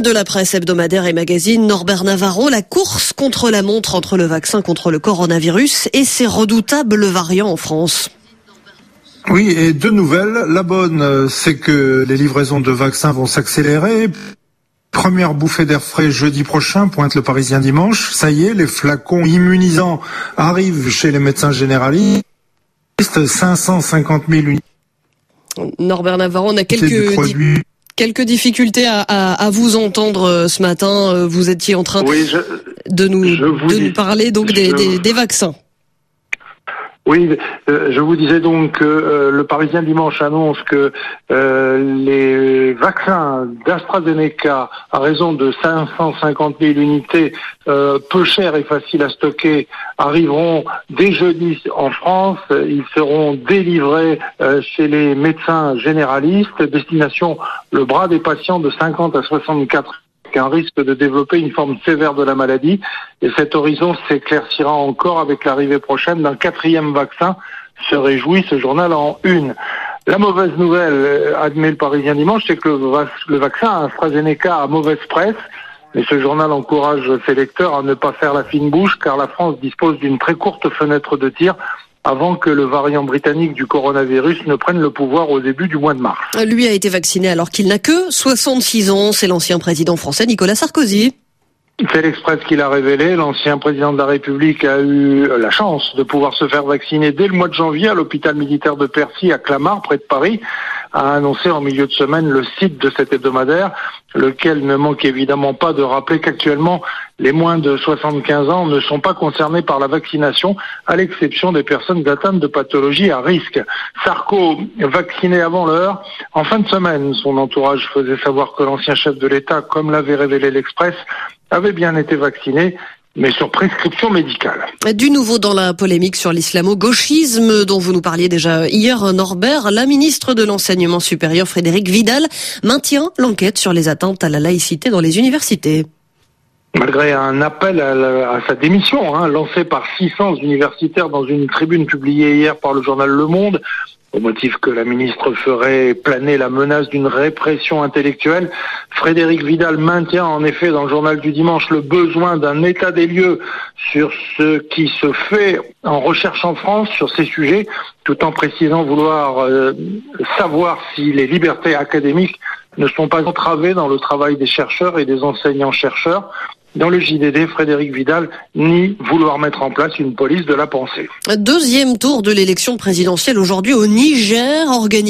de la presse hebdomadaire et magazine, Norbert Navarro, la course contre la montre entre le vaccin contre le coronavirus et ses redoutables variants en France. Oui, et deux nouvelles. La bonne, c'est que les livraisons de vaccins vont s'accélérer. Première bouffée d'air frais jeudi prochain, pointe le Parisien dimanche. Ça y est, les flacons immunisants arrivent chez les médecins généralistes. 550 000 unités. Norbert Navarro, on a quelques difficultés à vous entendre ce matin. Vous étiez en train de nous parler donc des vaccins. Oui, je vous disais donc que le Parisien dimanche annonce que les vaccins d'AstraZeneca, à raison de 550 000 unités, peu chères et faciles à stocker, arriveront dès jeudi en France. Ils seront délivrés chez les médecins généralistes. Destination le bras des patients de 50 à 64 un risque de développer une forme sévère de la maladie. Et cet horizon s'éclaircira encore avec l'arrivée prochaine d'un 4e vaccin, se réjouit ce journal en une. La mauvaise nouvelle, admet le Parisien dimanche, c'est que le vaccin AstraZeneca a mauvaise presse. Mais ce journal encourage ses lecteurs à ne pas faire la fine bouche, car la France dispose d'une très courte fenêtre de tir avant que le variant britannique du coronavirus ne prenne le pouvoir au début du mois de mars. Lui a été vacciné alors qu'il n'a que 66 ans. C'est l'ancien président français Nicolas Sarkozy. C'est l'Express qui l'a révélé. L'ancien président de la République a eu la chance de pouvoir se faire vacciner dès le mois de janvier à l'hôpital militaire de Percy à Clamart, près de Paris, a annoncé en milieu de semaine le site de cet hebdomadaire, lequel ne manque évidemment pas de rappeler qu'actuellement, les moins de 75 ans ne sont pas concernés par la vaccination, à l'exception des personnes atteintes de pathologies à risque. Sarko, vacciné avant l'heure, en fin de semaine, son entourage faisait savoir que l'ancien chef de l'État, comme l'avait révélé l'Express, avait bien été vacciné, mais sur prescription médicale. Du nouveau dans la polémique sur l'islamo-gauchisme dont vous nous parliez déjà hier, Norbert, la ministre de l'Enseignement supérieur Frédérique Vidal maintient l'enquête sur les atteintes à la laïcité dans les universités. Malgré un appel à sa démission, lancé par 600 universitaires dans une tribune publiée hier par le journal Le Monde, au motif que la ministre ferait planer la menace d'une répression intellectuelle, Frédérique Vidal maintient en effet dans le journal du dimanche le besoin d'un état des lieux sur ce qui se fait en recherche en France sur ces sujets, tout en précisant vouloir savoir si les libertés académiques ne sont pas entravées dans le travail des chercheurs et des enseignants-chercheurs. Dans le JDD, Frédérique Vidal nie vouloir mettre en place une police de la pensée. Deuxième tour de l'élection présidentielle aujourd'hui au Niger,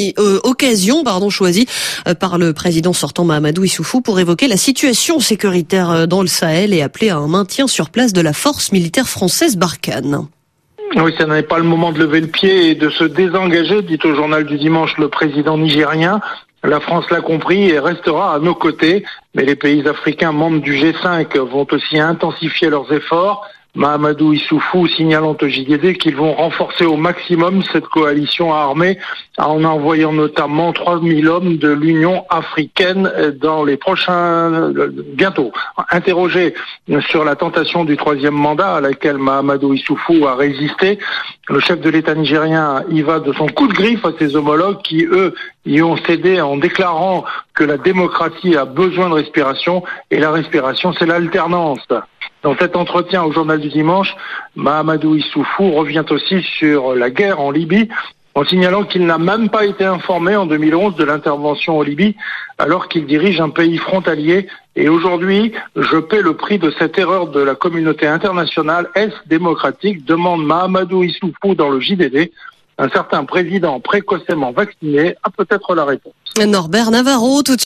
occasion choisie par le président sortant Mahamadou Issoufou pour évoquer la situation sécuritaire dans le Sahel et appeler à un maintien sur place de la force militaire française Barkhane. Oui, ça n'est pas le moment de lever le pied et de se désengager, dit au journal du dimanche le président nigérien. La France l'a compris et restera à nos côtés, mais les pays africains membres du G5 vont aussi intensifier leurs efforts. Mahamadou Issoufou signalant au JDD qu'ils vont renforcer au maximum cette coalition armée en envoyant notamment 3000 hommes de l'Union africaine dans les prochains, bientôt. Interrogé sur la tentation du 3e mandat à laquelle Mahamadou Issoufou a résisté, le chef de l'État nigérien y va de son coup de griffe à ses homologues qui, eux, y ont cédé en déclarant que la démocratie a besoin de respiration et la respiration, c'est l'alternance. Dans cet entretien au journal du dimanche, Mahamadou Issoufou revient aussi sur la guerre en Libye, en signalant qu'il n'a même pas été informé en 2011 de l'intervention en Libye, alors qu'il dirige un pays frontalier. Et aujourd'hui, je paie le prix de cette erreur de la communauté internationale. Est-ce démocratique ? Demande Mahamadou Issoufou dans le JDD. Un certain président précocement vacciné a peut-être la réponse. Norbert Navarro, tout de suite.